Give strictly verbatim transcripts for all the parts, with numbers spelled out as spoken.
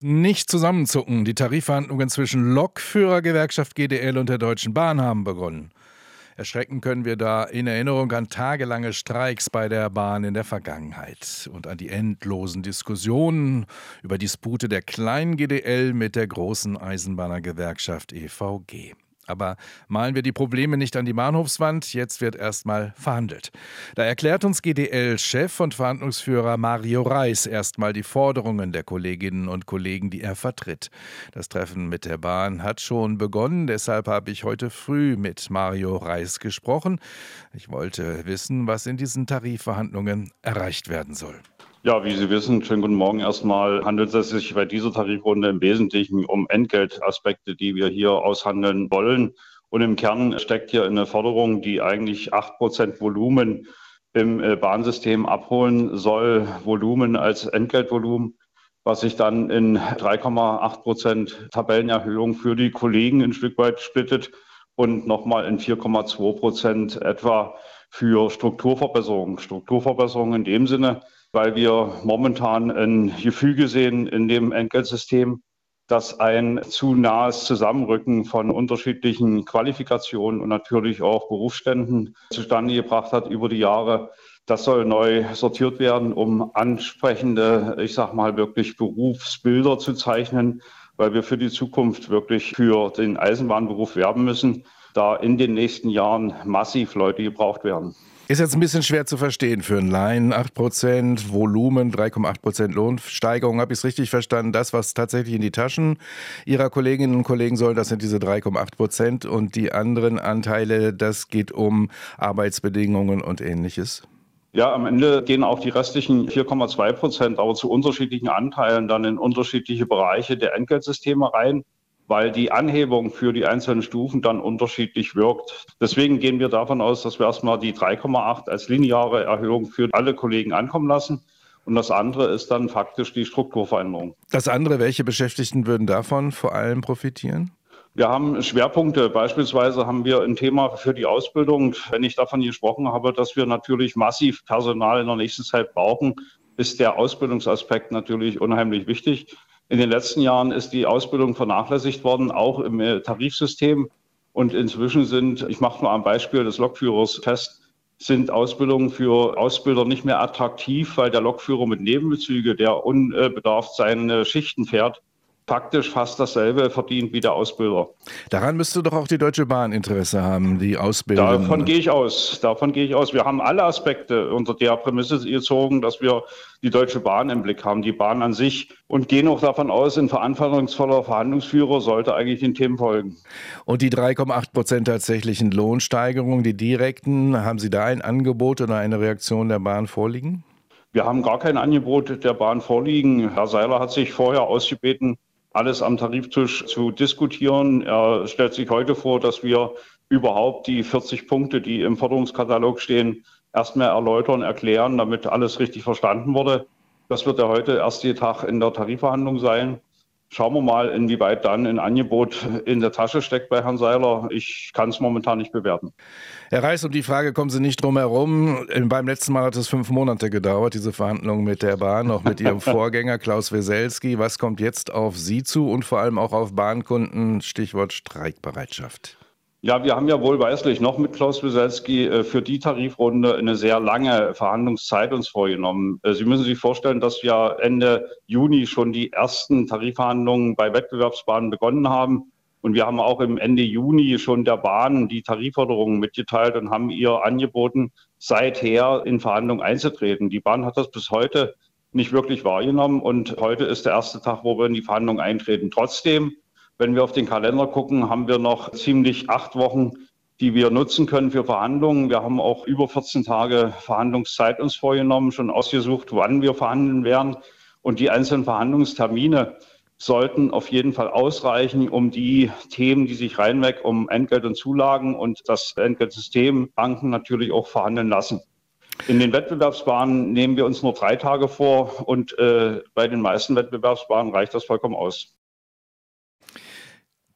Nicht zusammenzucken. Die Tarifverhandlungen zwischen Lokführergewerkschaft G D L und der Deutschen Bahn haben begonnen. Erschrecken können wir da in Erinnerung an tagelange Streiks bei der Bahn in der Vergangenheit und an die endlosen Diskussionen über Dispute der kleinen G D L mit der großen Eisenbahnergewerkschaft E V G. Aber malen wir die Probleme nicht an die Bahnhofswand, jetzt wird erstmal verhandelt. Da erklärt uns G D L-Chef und Verhandlungsführer Mario Reis erstmal die Forderungen der Kolleginnen und Kollegen, die er vertritt. Das Treffen mit der Bahn hat schon begonnen, deshalb habe ich heute früh mit Mario Reis gesprochen. Ich wollte wissen, was in diesen Tarifverhandlungen erreicht werden soll. Ja, wie Sie wissen, schönen guten Morgen erstmal, handelt es sich bei dieser Tarifrunde im Wesentlichen um Entgeltaspekte, die wir hier aushandeln wollen. Und im Kern steckt hier eine Forderung, die eigentlich acht Prozent Volumen im Bahnsystem abholen soll, Volumen als Entgeltvolumen, was sich dann in drei Komma acht Prozent Tabellenerhöhung für die Kollegen ein Stück weit splittet und nochmal in vier Komma zwei Prozent etwa für Strukturverbesserungen. Strukturverbesserungen in dem Sinne, weil wir momentan ein Gefüge sehen in dem Entgeltsystem, das ein zu nahes Zusammenrücken von unterschiedlichen Qualifikationen und natürlich auch Berufsständen zustande gebracht hat über die Jahre. Das soll neu sortiert werden, um ansprechende, ich sag mal, wirklich Berufsbilder zu zeichnen, weil wir für die Zukunft wirklich für den Eisenbahnberuf werben müssen, da in den nächsten Jahren massiv Leute gebraucht werden. Ist jetzt ein bisschen schwer zu verstehen für einen Laien. acht Prozent Volumen, drei Komma acht Prozent Lohnsteigerung. Habe ich es richtig verstanden? Das, was tatsächlich in die Taschen Ihrer Kolleginnen und Kollegen soll, das sind diese drei Komma acht Prozent. Und die anderen Anteile, das geht um Arbeitsbedingungen und Ähnliches? Ja, am Ende gehen auch die restlichen vier Komma zwei Prozent aber zu unterschiedlichen Anteilen dann in unterschiedliche Bereiche der Entgeltsysteme rein, weil die Anhebung für die einzelnen Stufen dann unterschiedlich wirkt. Deswegen gehen wir davon aus, dass wir erstmal die drei Komma acht als lineare Erhöhung für alle Kollegen ankommen lassen. Und das andere ist dann faktisch die Strukturveränderung. Das andere, welche Beschäftigten würden davon vor allem profitieren? Wir haben Schwerpunkte. Beispielsweise haben wir ein Thema für die Ausbildung. Wenn ich davon gesprochen habe, dass wir natürlich massiv Personal in der nächsten Zeit brauchen, ist der Ausbildungsaspekt natürlich unheimlich wichtig. In den letzten Jahren ist die Ausbildung vernachlässigt worden, auch im Tarifsystem. Und inzwischen sind, ich mache nur am Beispiel des Lokführers fest, sind Ausbildungen für Ausbilder nicht mehr attraktiv, weil der Lokführer mit Nebenbezüge, der unbedarft seine Schichten fährt, faktisch fast dasselbe verdient wie der Ausbilder. Daran müsste doch auch die Deutsche Bahn Interesse haben, die Ausbildung. Davon gehe ich aus. Davon gehe ich aus. Wir haben alle Aspekte unter der Prämisse gezogen, dass wir die Deutsche Bahn im Blick haben, die Bahn an sich, und gehen auch davon aus, ein verantwortungsvoller Verhandlungsführer sollte eigentlich den Themen folgen. Und die drei Komma acht Prozent tatsächlichen Lohnsteigerungen, die direkten, haben Sie da ein Angebot oder eine Reaktion der Bahn vorliegen? Wir haben gar kein Angebot der Bahn vorliegen. Herr Seiler hat sich vorher ausgebeten, alles am Tariftisch zu diskutieren. Er stellt sich heute vor, dass wir überhaupt die vierzig Punkte, die im Forderungskatalog stehen, erstmal erläutern, erklären, damit alles richtig verstanden wurde. Das wird der heute erste Tag in der Tarifverhandlung sein. Schauen wir mal, inwieweit dann ein Angebot in der Tasche steckt bei Herrn Seiler. Ich kann es momentan nicht bewerten. Herr Reis, um die Frage kommen Sie nicht drum herum. Beim letzten Mal hat es fünf Monate gedauert, diese Verhandlungen mit der Bahn, auch mit Ihrem Vorgänger Klaus Weselski. Was kommt jetzt auf Sie zu und vor allem auch auf Bahnkunden? Stichwort Streikbereitschaft. Ja, wir haben ja wohlweislich noch mit Klaus Weselski für die Tarifrunde eine sehr lange Verhandlungszeit uns vorgenommen. Sie müssen sich vorstellen, dass wir Ende Juni schon die ersten Tarifverhandlungen bei Wettbewerbsbahnen begonnen haben. Und wir haben auch im Ende Juni schon der Bahn die Tarifforderungen mitgeteilt und haben ihr angeboten, seither in Verhandlungen einzutreten. Die Bahn hat das bis heute nicht wirklich wahrgenommen. Und heute ist der erste Tag, wo wir in die Verhandlungen eintreten. Trotzdem, wenn wir auf den Kalender gucken, haben wir noch ziemlich acht Wochen, die wir nutzen können für Verhandlungen. Wir haben auch über vierzehn Tage Verhandlungszeit uns vorgenommen, schon ausgesucht, wann wir verhandeln werden. Und die einzelnen Verhandlungstermine sollten auf jeden Fall ausreichen, um die Themen, die sich reinweg um Entgelt und Zulagen und das Entgeltsystem Banken natürlich auch verhandeln lassen. In den Wettbewerbsbahnen nehmen wir uns nur drei Tage vor und äh, bei den meisten Wettbewerbsbahnen reicht das vollkommen aus.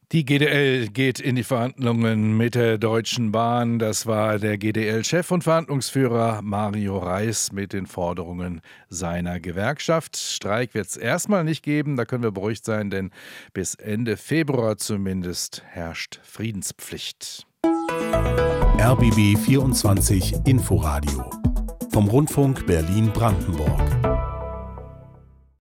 Die G D L geht in die Verhandlungen mit der Deutschen Bahn. Das war der G D L-Chef und Verhandlungsführer Mario Reis mit den Forderungen seiner Gewerkschaft. Streik wird es erstmal nicht geben, da können wir beruhigt sein, denn bis Ende Februar zumindest herrscht Friedenspflicht. R B B vierundzwanzig Inforadio vom Rundfunk Berlin-Brandenburg.